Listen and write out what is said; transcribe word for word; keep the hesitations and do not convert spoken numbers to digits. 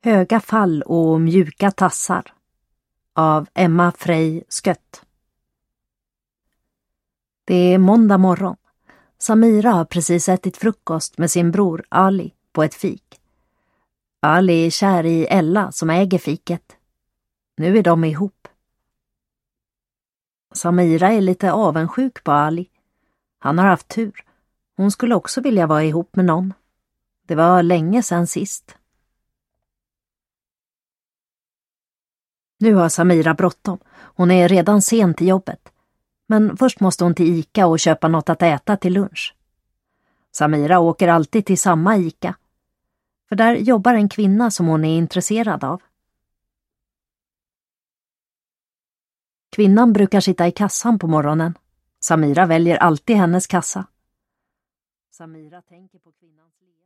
Höga fall och mjuka tassar av Emma Frey Skött. Det är måndag morgon. Samira har precis ätit frukost med sin bror Ali på ett fik. Ali är kär i Ella som äger fiket. Nu är de ihop. Samira är lite avundsjuk på Ali. Han har haft tur. Hon skulle också vilja vara ihop med någon. Det var länge sedan sist. Nu har Samira bråttom. Hon är redan sen till jobbet. Men först måste hon till Ica och köpa något att äta till lunch. Samira åker alltid till samma Ica. För där jobbar en kvinna som hon är intresserad av. Kvinnan brukar sitta i kassan på morgonen. Samira väljer alltid hennes kassa. Samira tänker på kvinnans liv.